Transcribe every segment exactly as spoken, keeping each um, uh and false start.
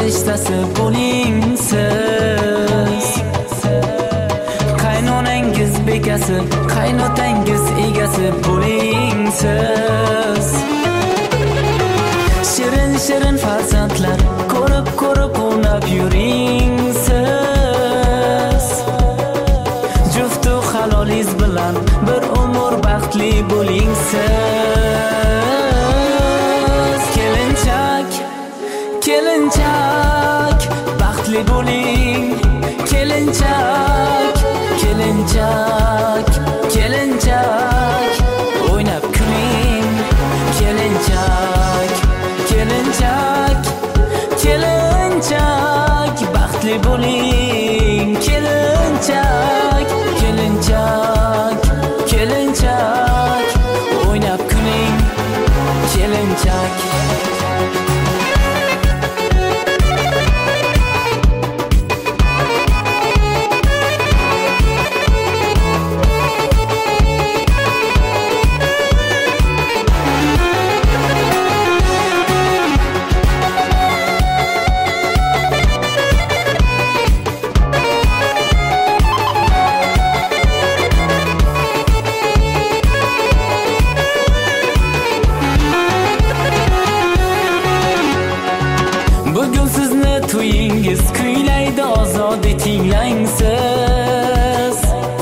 farishtasi bo'ling siz. Qaynonangiz bekasi, qaynotangiz egasi bo'ling siz. Shirin shirin farzandlar ko'rib ko'rib o'ynab yuring siz. Juftu halolingiz bilan bir umr baxtli bo'ling siz. Kelinchak, kelinchak baxtli bo'ling. Kelinchak, kelinchak, kelinchak o'ynab kuling. Kelinchak, kelinchak, kelinchak baxtli bo'ling. Kelinchak, kelinchak, kelinchak o'ynab kuling. Kelinchak. Bugun sizni to'yingiz kuylaydi, ozod tinglang siz.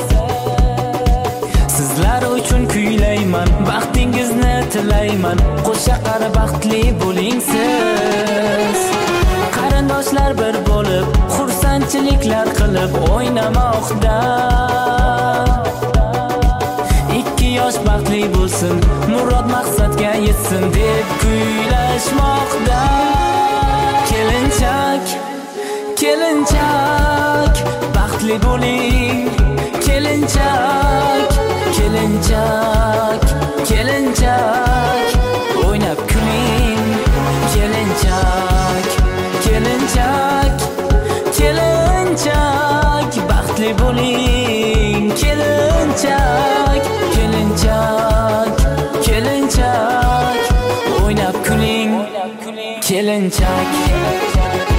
Sizlar uchun kuylayman, baxtingizni tilayman. Qo'sha qari baxtli bo'ling siz. Qarindoshlar bir bo'lib, xursandchiliklar qilib o'ynamoqda. Ikki yosh baxtli bo'lsin, murod maqsadga yetsin deb kuylashmoqda. Kelinchak, kelinchak baxtli bo'ling. Kelinchak, kelinchak, kelinchak o'ynab kuling. Kelinchak, kelinchak, kelinchak baxtli bo'ling. Kelinchak, kelinchak, kelinchak o'ynab kuling. Kelinchak.